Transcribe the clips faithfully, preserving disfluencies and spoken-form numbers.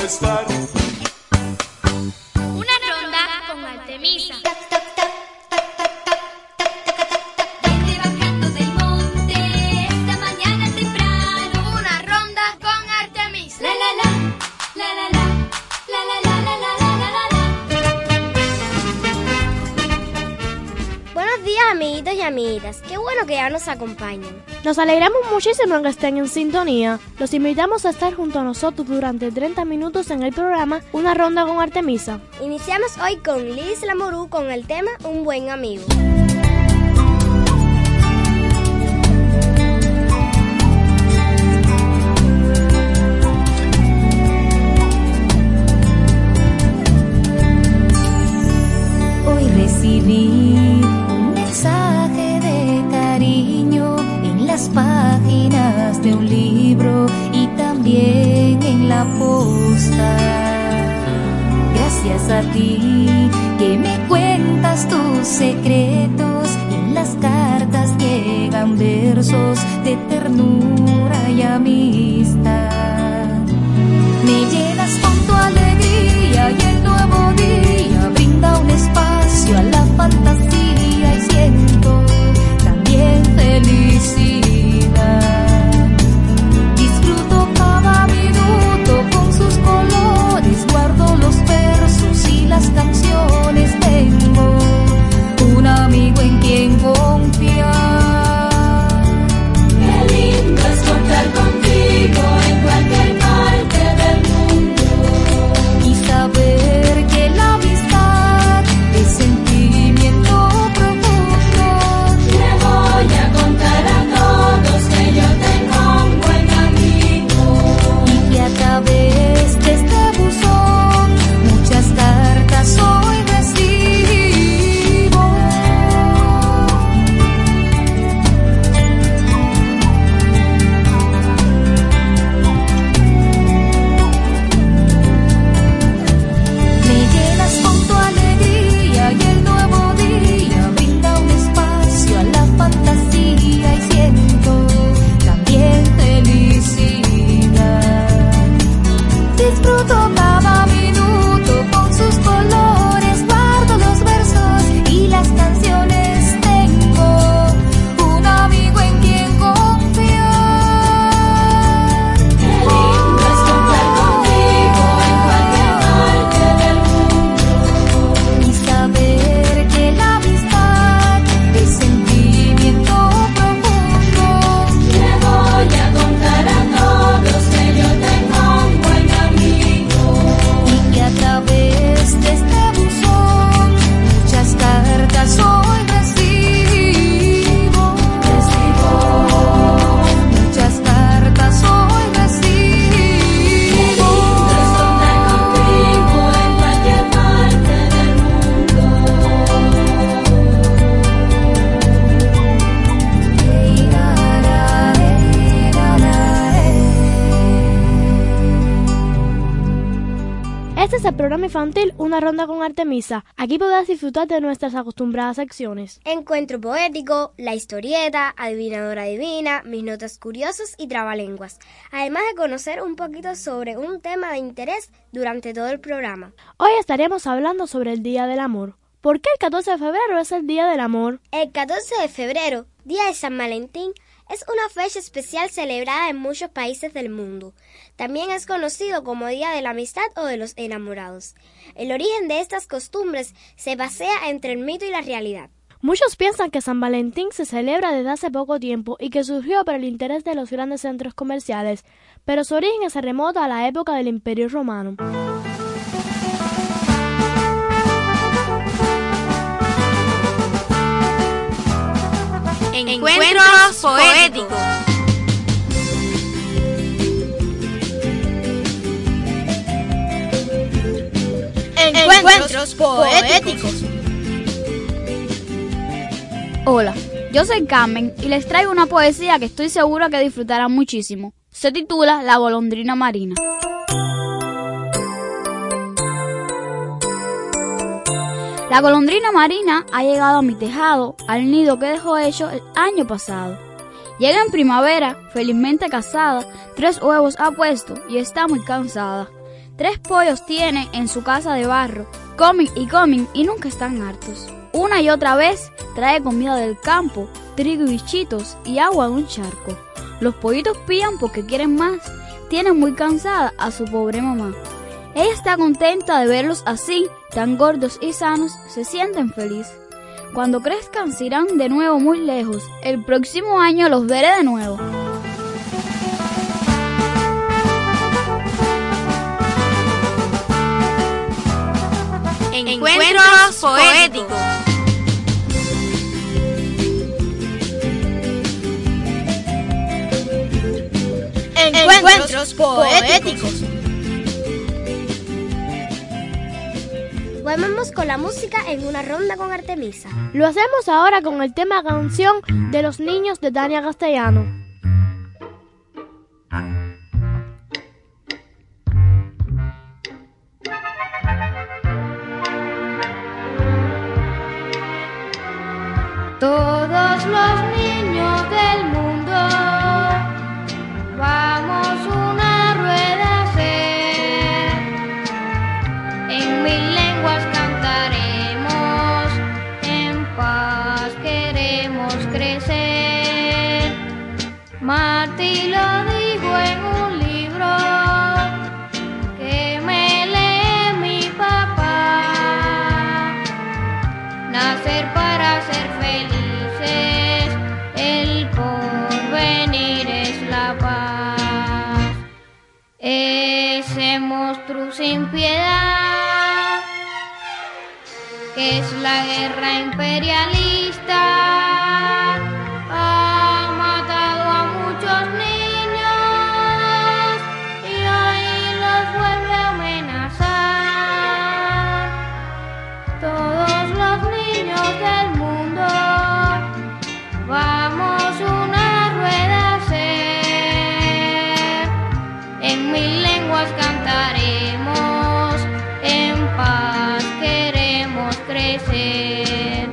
estar. Una ronda con Artemisa. Viene bajando del monte esta mañana temprano. Una ronda con Artemisa. La la la, la la la, la la la la la la la la. Buenos días, amiguitos y amiguitas. Qué bueno que ya nos acompañan. Nos alegramos muchísimo que estén en sintonía. Los invitamos a estar junto a nosotros durante treinta minutos en el programa Una Ronda con Artemisa. Iniciamos hoy con Liz Lamorú con el tema Un Buen Amigo. Hoy recibí un mensaje de cariño en las páginas de un libro y también en la posta. Gracias a ti que me cuentas tus secretos y en las cartas llegan versos de ternura y amistad. Me llenas con tu alegría y el nuevo día brinda un espacio a la fantasía y siento también felicidad. Disfruto cada minuto con sus colores, guardo los versos y las canciones. Tengo un amigo en quien confiar. Qué lindo es contar contigo en cualquier parte del mundo Y saber que la amistad es sentimiento profundo. Le voy a contar a todos que yo tengo un buen amigo Y que a través de este buzón muchas cartas hoy recibo. Me llenas con tu alegría y el nuevo día brinda un espacio a la fantasía y siento también felicidad. Disfruto cada minuto con sus colores, guardo los versos y las canciones. Tengo un amigo en quien confiar. Qué lindo es contar contigo en cualquier parte del mundo Y saber que la amistad es sentimiento profundo. Le voy a contar a todos que yo tengo un buen amigo Y que a través de este buzón muchas cartas hoy recibo. Recibo muchas cartas hoy recibo. Qué lindo es contar contigo en cualquier parte del mundo. Este es el programa infantil Una Ronda con Artemisa. Aquí podrás disfrutar de nuestras acostumbradas secciones. Encuentro poético, la historieta, adivinadora divina, mis notas curiosas y trabalenguas. Además de conocer un poquito sobre un tema de interés durante todo el programa. Hoy estaremos hablando sobre el Día del Amor. ¿Por qué el catorce de febrero es el Día del Amor? El catorce de febrero, Día de San Valentín, es una fecha especial celebrada en muchos países del mundo. También es conocido como Día de la Amistad o de los Enamorados. El origen de estas costumbres se pasea entre el mito y la realidad. Muchos piensan que San Valentín se celebra desde hace poco tiempo y que surgió por el interés de los grandes centros comerciales, pero su origen se remota a la época del Imperio Romano. Encuentros poéticos. Encuentros poéticos. Hola, yo soy Carmen y les traigo una poesía que estoy segura que disfrutarán muchísimo. Se titula La golondrina marina. La golondrina marina ha llegado a mi tejado, al nido que dejó hecho el año pasado. Llega en primavera, felizmente casada, tres huevos ha puesto y está muy cansada. Tres pollos tienen en su casa de barro, comen y comen y nunca están hartos. Una y otra vez trae comida del campo, trigo y bichitos y agua de un charco. Los pollitos pían porque quieren más, tienen muy cansada a su pobre mamá. Ella está contenta de verlos así, tan gordos y sanos, se sienten felices. Cuando crezcan se irán de nuevo muy lejos, el próximo año los veré de nuevo. Encuentros poéticos. Encuentros poéticos. Volvemos con la música en una ronda con Artemisa. Lo hacemos ahora con el tema Canción de los Niños de Tania Castellano. Todos los niños del mundo, vamos una rueda a hacer. En mil lenguas cantaremos, en paz queremos crecer. Martí lo dijo en un libro que me lee mi papá. Nacer para ser felices, el porvenir es la paz. Ese monstruo sin piedad, que es la guerra imperialista, ha matado a muchos niños y hoy los vuelve a amenazar. Todos los niños del mundo, vamos una rueda a hacer. En mil lenguas cantaremos, en paz queremos crecer.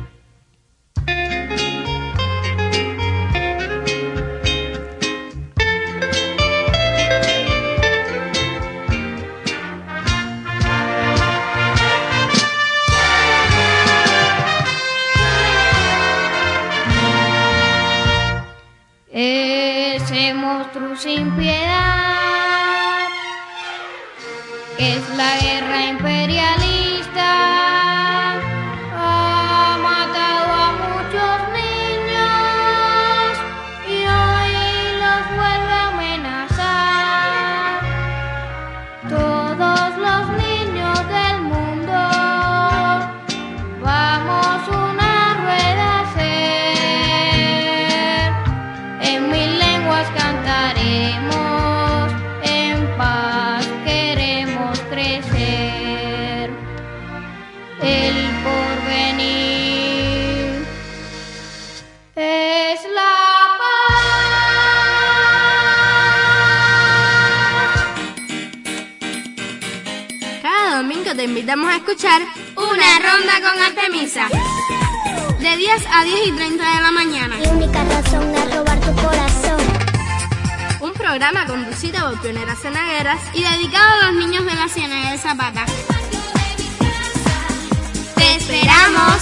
Ese monstruo sin piedad, que es la guerra imperialista, ha matado a muchos niños y hoy los vuelve a amenazar. Todos los niños del mundo, vamos una rueda a hacer. En mil lenguas cantaremos, en paz queremos crecer. El porvenir es la paz. Cada domingo te invitamos a escuchar Una Ronda con Artemisa, de diez a diez y treinta de la mañana. Mi única razón es robar tu corazón. Un programa conducido por pioneras cenagueras y dedicado a los niños de la Ciénaga de Zapata. ¡Te esperamos!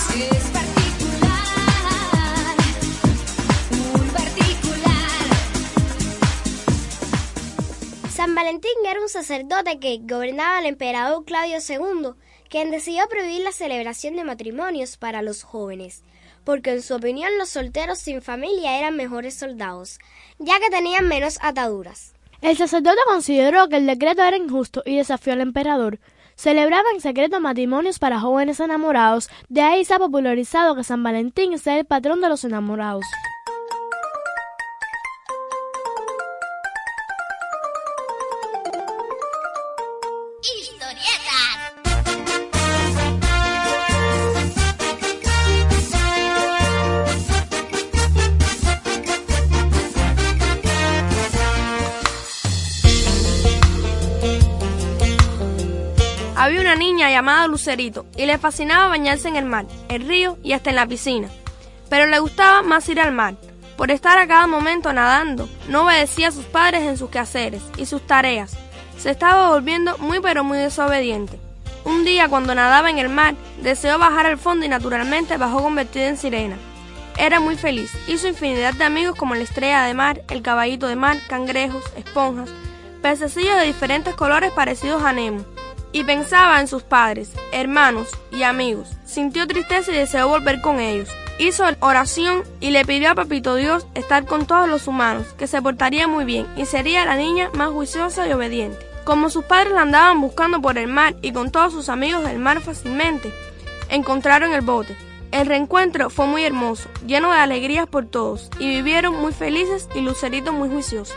San Valentín era un sacerdote que gobernaba el emperador Claudio segundo, quien decidió prohibir la celebración de matrimonios para los jóvenes, porque en su opinión los solteros sin familia eran mejores soldados, ya que tenían menos ataduras. El sacerdote consideró que el decreto era injusto y desafió al emperador. Celebraba en secreto matrimonios para jóvenes enamorados, de ahí se ha popularizado que San Valentín sea el patrón de los enamorados. Había una niña llamada Lucerito y le fascinaba bañarse en el mar, el río y hasta en la piscina. Pero le gustaba más ir al mar. Por estar a cada momento nadando, no obedecía a sus padres en sus quehaceres y sus tareas. se estaba volviendo muy pero muy desobediente. Un día, cuando nadaba en el mar, deseó bajar al fondo y naturalmente bajó convertido en sirena. Era muy feliz, hizo infinidad de amigos como la estrella de mar, el caballito de mar, cangrejos, esponjas, pececillos de diferentes colores parecidos a Nemo. Y pensaba en sus padres, hermanos y amigos. Sintió tristeza y deseó volver con ellos. Hizo oración y le pidió a Papito Dios estar con todos los humanos, que se portaría muy bien y sería la niña más juiciosa y obediente. Como sus padres la andaban buscando por el mar y con todos sus amigos del mar fácilmente, encontraron el bote. El reencuentro fue muy hermoso, lleno de alegrías por todos, y vivieron muy felices y Lucerito muy juicioso.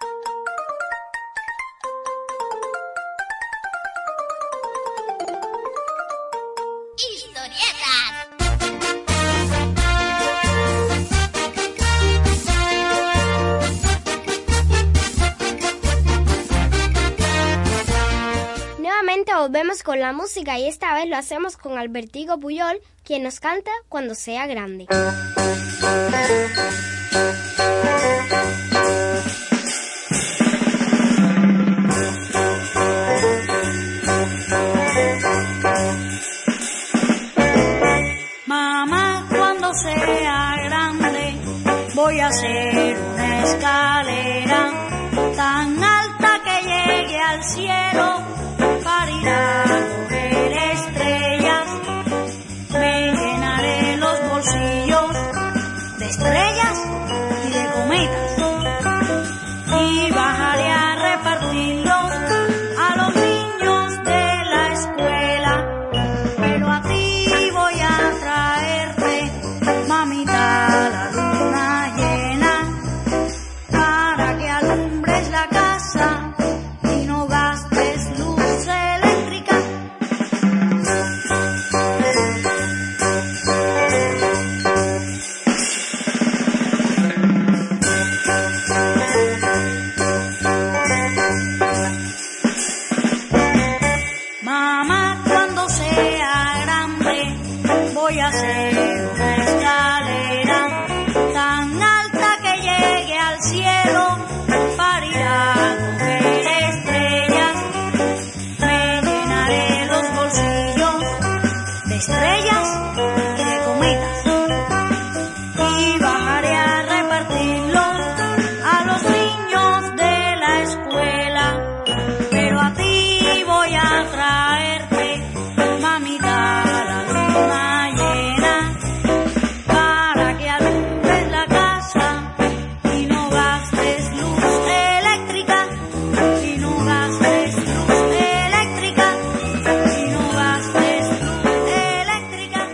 Volvemos con la música y esta vez lo hacemos con Albertico Puyol, quien nos canta Cuando sea grande. Mamá, cuando sea grande voy a hacer una escalera tan alta que llegue al cielo para ir a coger estrellas. Me llenaré los bolsillos de estrellas y de cometas y bajaré a repartirlos a los niños de la escuela. Pero a ti voy a traerte, mamita, la luna llena para que alumbres la casa y no gastes luz eléctrica. Mamá, cuando sea grande voy a hacer una escalera tan alta que llegue al cielo para ir a coger estrellas. Me llenaré los bolsillos de estrellas y de cometas y bajaré a repartirlos a los niños de la escuela. Pero a ti voy a traerte, mamita, la luna llena para que alumbres la casa y no gastes luz eléctrica, y no gastes luz eléctrica, y no gastes luz eléctrica.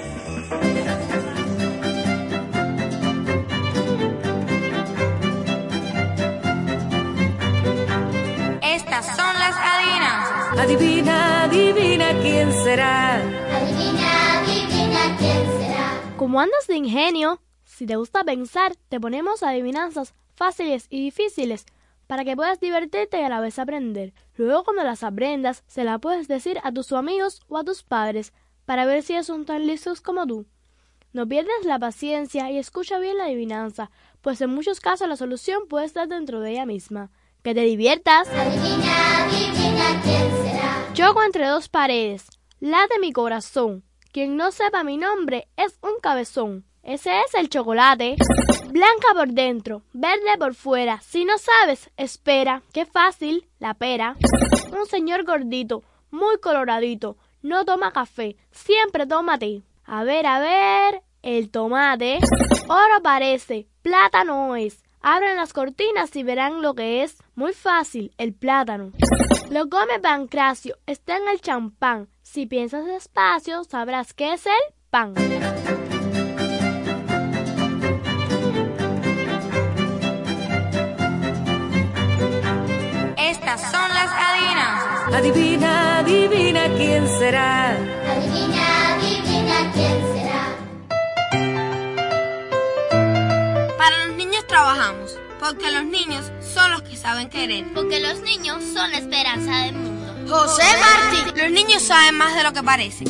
Estas son las adivinanzas. Adivina, adivina quién será. Adivina, adivina quién será. Como andas de ingenio, si te gusta pensar, te ponemos adivinanzas fáciles y difíciles para que puedas divertirte y a la vez aprender. Luego, cuando las aprendas, se las puedes decir a tus amigos o a tus padres para ver si ellos son tan listos como tú. No pierdas la paciencia y escucha bien la adivinanza, pues en muchos casos la solución puede estar dentro de ella misma. ¡Que te diviertas! Adivina, adivina quién será. Choco entre dos paredes, late mi corazón. Quien no sepa mi nombre es un cabezón. Ese es el chocolate. Blanca por dentro, verde por fuera. Si no sabes, espera. ¡Qué fácil! La pera. Un señor gordito, muy coloradito. No toma café, siempre toma té. A ver, a ver, el tomate. Oro parece, plata no es. Abren las cortinas y verán lo que es. Muy fácil, el plátano. Lo come Pancracio, está en el champán. Si piensas despacio, sabrás que es el pan. Estas son las adivinanzas. Adivina, adivina quién será. Adivina, adivina quién será. Para los niños trabajamos, porque los niños son los que saben querer. Porque los niños son la esperanza del mundo. José Martí, los niños saben más de lo que parecen.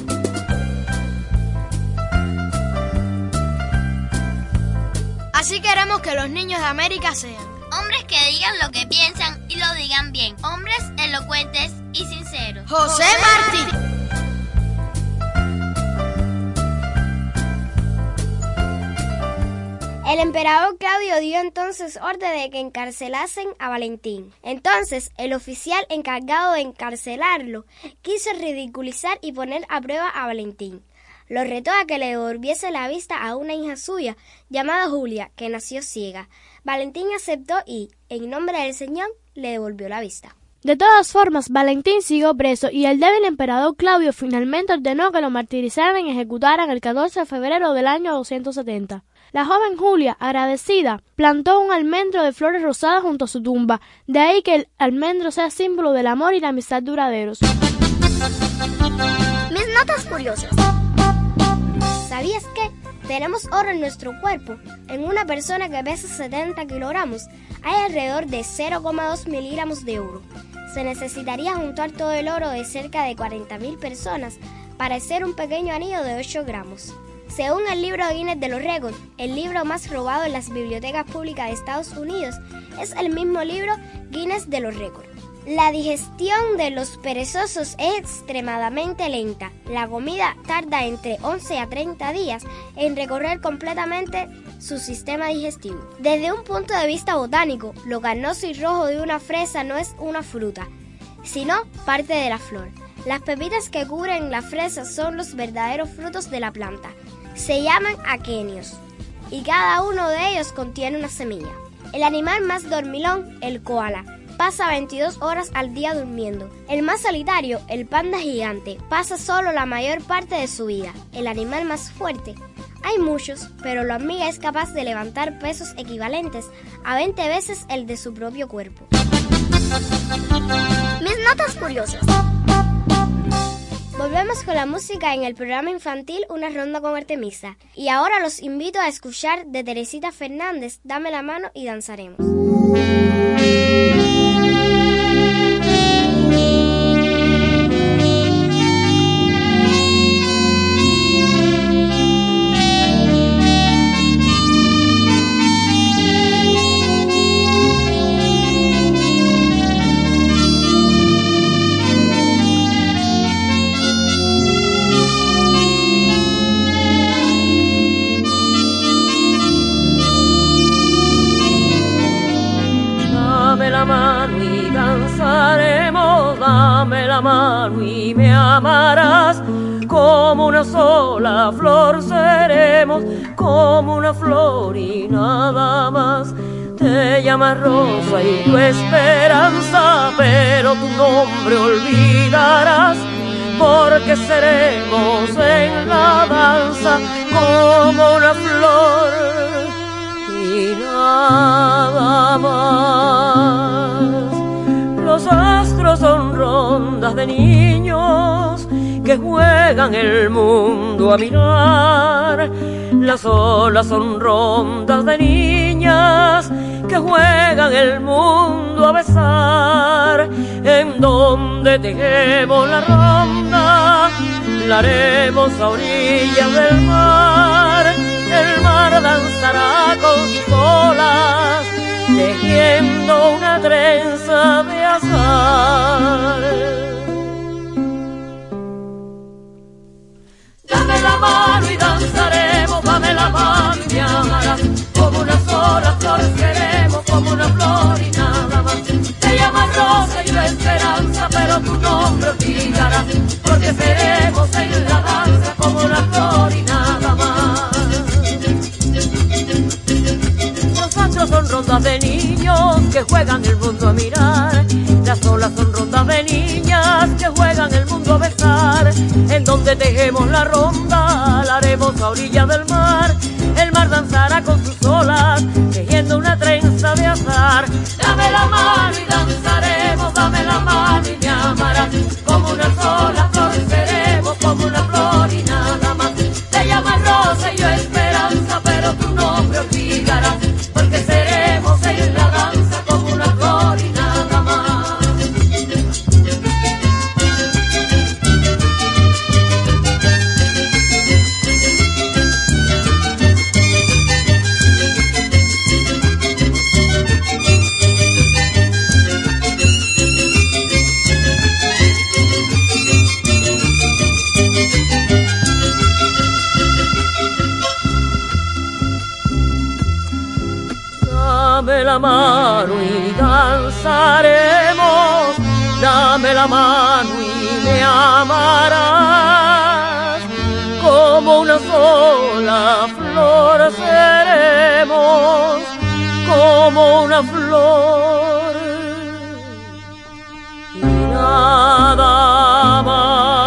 Así queremos que los niños de América sean Hombres que digan lo que piensan y lo digan bien. Hombres elocuentes y sinceros. José Martí. El emperador Claudio dio entonces orden de que encarcelasen a Valentín. Entonces, el oficial encargado de encarcelarlo quiso ridiculizar y poner a prueba a Valentín. Lo retó a que le devolviese la vista a una hija suya llamada Julia, que nació ciega. Valentín aceptó y, en nombre del Señor, le devolvió la vista. De todas formas, Valentín siguió preso y el débil emperador Claudio finalmente ordenó que lo martirizaran y ejecutaran el catorce de febrero del año doscientos setenta. La joven Julia, agradecida, plantó un almendro de flores rosadas junto a su tumba, de ahí que el almendro sea símbolo del amor y la amistad duraderos. Mis notas curiosas. ¿Sabías que tenemos oro en nuestro cuerpo? En una persona que pesa setenta kilogramos, hay alrededor de cero coma dos miligramos de oro. Se necesitaría juntar todo el oro de cerca de cuarenta mil personas para hacer un pequeño anillo de ocho gramos. Según el libro Guinness de los Récords, el libro más robado en las bibliotecas públicas de Estados Unidos es el mismo libro Guinness de los Récords. La digestión de los perezosos es extremadamente lenta. La comida tarda entre once a treinta días en recorrer completamente su sistema digestivo. Desde un punto de vista botánico, lo carnoso y rojo de una fresa no es una fruta, sino parte de la flor. Las pepitas que cubren la fresa son los verdaderos frutos de la planta. Se llaman aquenios y cada uno de ellos contiene una semilla. El animal más dormilón, el koala, pasa veintidós horas al día durmiendo. El más solitario, el panda gigante, pasa solo la mayor parte de su vida. El animal más fuerte. Hay muchos, pero la hormiga es capaz de levantar pesos equivalentes a veinte veces el de su propio cuerpo. Mis notas curiosas. Volvemos con la música en el programa infantil Una Ronda con Artemisa. Y ahora los invito a escuchar de Teresita Fernández, Dame la mano y danzaremos. Dame la mano y me amarás, como una sola flor seremos, como una flor y nada más. Te llamas Rosa y tu esperanza, pero tu nombre olvidarás, porque seremos en la danza como una flor y nada más. Los astros son rondas de niños que juegan el mundo a mirar. Las olas son rondas de niñas que juegan el mundo a besar. En donde tejemos la ronda, la haremos a orillas del mar. El mar danzará con sus olas, tejiendo una trenza de azar. Dame la mano y danzaremos, dame la mano y me amarás, como una sola flor seremos, como una flor y nada más. Te llamas Rosa y la esperanza, pero tu nombre olvidarás, porque seremos en la danza como una flor y nada más. Los astros son rondas de niños que juegan el mundo a mirar. Las olas son rondas de niñas que juegan el mundo a besar. En donde tejemos la ronda, la haremos a orilla del mar. El mar danzará con sus olas, tejiendo una trenza de azar. Dame la mano y danzaremos, dame la mano y me amarás, como una sola flor seremos, como una flor y nada más. Te llamas Rosa y yo esperanza, pero tu nombre olvidarás, porque seremos en la danza como una flor y nada más. mano y danzaremos, dame la mano y me amarás, como una sola flor seremos, como una flor y nada más.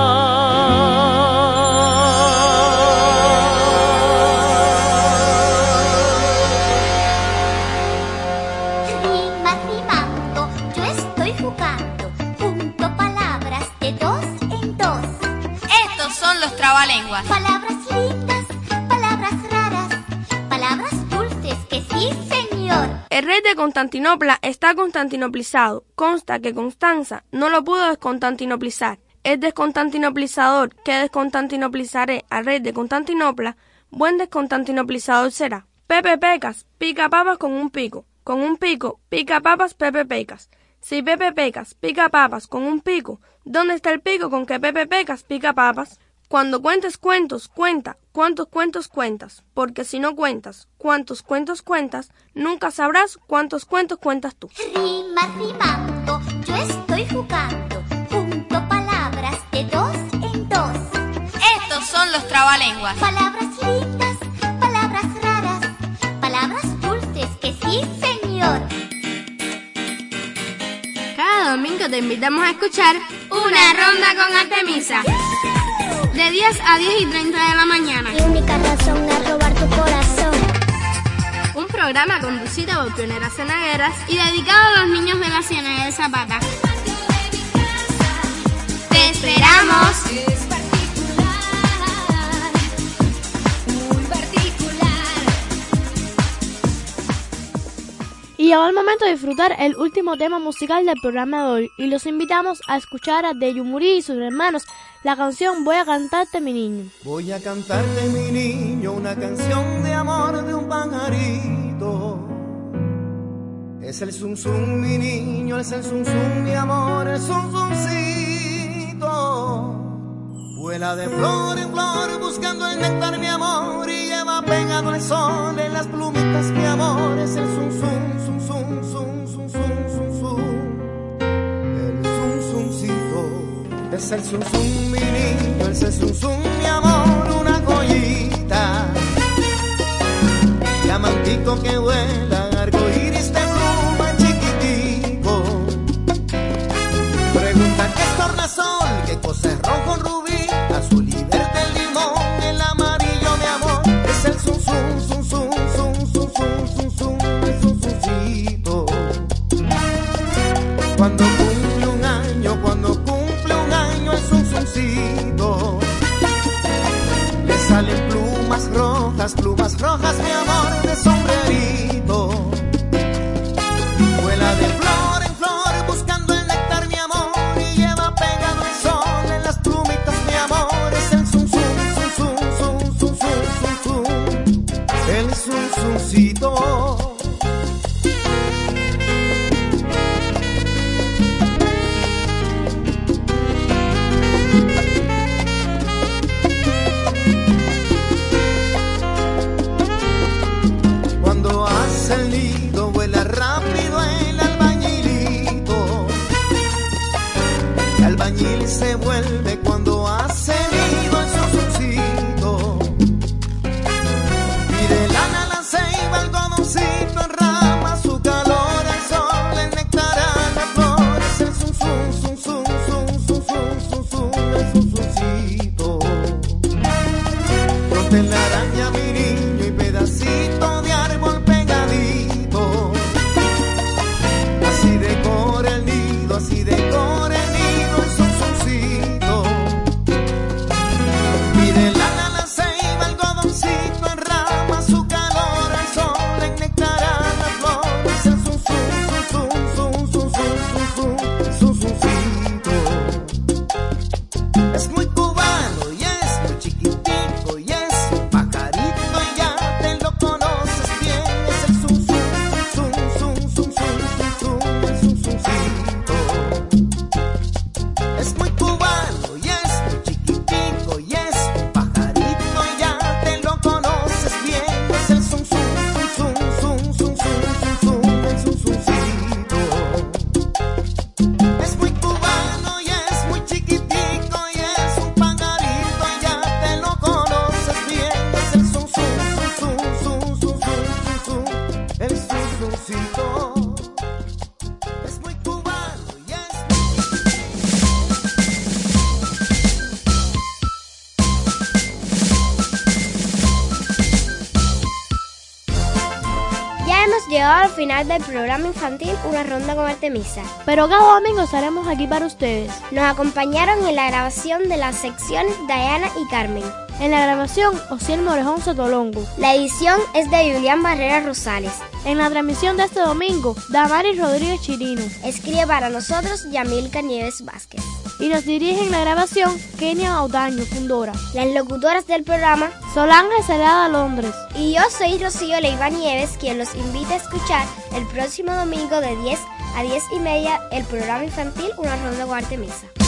Trabalenguas. Palabras lindas, palabras raras, palabras dulces que sí, señor. El rey de Constantinopla está constantinoplizado. Consta que Constanza no lo pudo desconstantinoplizar. El desconstantinoplizador que desconstantinoplizaré al rey de Constantinopla, buen desconstantinoplizador será. Pepe Pecas pica papas con un pico. Con un pico pica papas Pepe Pecas. Si Pepe Pecas pica papas con un pico, ¿dónde está el pico con que Pepe Pecas pica papas? Cuando cuentes cuentos, cuenta cuántos cuentos cuentas, porque si no cuentas cuántos cuentos cuentas, nunca sabrás cuántos cuentos cuentas tú. Rima rimando, yo estoy jugando, junto palabras de dos en dos. Estos son los trabalenguas. Palabras lindas, palabras raras, palabras dulces que sí, señor. Cada domingo te invitamos a escuchar Una Ronda con Artemisa. De diez a diez y treinta de la mañana. Mi única razón es robar tu corazón. Un programa conducido por Pionera Cenagueras y dedicado a los niños de la Ciénaga de Zapata. ¡Te esperamos! Es particular, muy particular. Y llegó el momento de disfrutar el último tema musical del programa de hoy y los invitamos a escuchar a De Yumurí y sus hermanos la canción Voy a cantarte mi niño. Voy a cantarte mi niño una canción de amor de un pajarito. Es el zum zum mi niño, es el zum zum mi amor, el zum zumcito. Vuela de flor en flor buscando el néctar mi amor y lleva pegado el sol en las plumitas mi amor. Es el zum zum zum zum zum zum zum zum zum. El zum zumcito. Es el zum zum mi niño, es el zum zum mi amor, una joyita. Diamantito que vuela, arcoíris de pluma chiquitico. Pregunta qué es tornasol, qué cosa es rojo rubí, azul y verde limón, el amarillo mi amor. Es el zum zum zum zum zum zum zum zum zum, el zum zumcito. Cuando cumple un año, cuando cumple un año el zum zumcito, le salen plumas rojas, plumas rojas mi amor de sombrerito. Vuela de flor en flor buscando el néctar mi amor y lleva pegado el sol en las plumitas mi amor. Es el zum zum zum zum zum zum zum zum zum, el zum zumcito. El nido vuela rápido el albañilito. El albañil se vuelve cuando hace nido en su zumcito. Y de lana la ceiba, algodoncito en rama, su calor al sol, el néctar a las flores, el zum zum zum zum zum zum zum zum zum, el zum zumcito. No te la araña mi niño y pedacito de árbol. Así decora el nido, así decora el nido, el zum zumcito. Mire la la ceiba, algodoncito en rama, su calor al sol, en néctar a las flores, el zum zum zum zum zum zum zum zum zumcito. Es muy cubano y es muy chiquitico y es llegado al final del programa infantil Una Ronda con Artemisa. Pero cada domingo estaremos aquí para ustedes. Nos acompañaron en la grabación de las secciones Diana y Carmen. En la grabación, Osiel Morejón Sotolongo. La edición es de Julián Barrera Rosales. En la transmisión de este domingo, Damaris Rodríguez Chirino. Escribe para nosotros Yamilca Nieves Vázquez. Y nos dirige en la grabación Kenia Autaño, fundora. Las locutoras del programa, Solange Celada Londres. Y yo soy Rocío Leiva Nieves, quien los invita a escuchar el próximo domingo de diez a diez y media el programa infantil Una Ronda con Artemisa.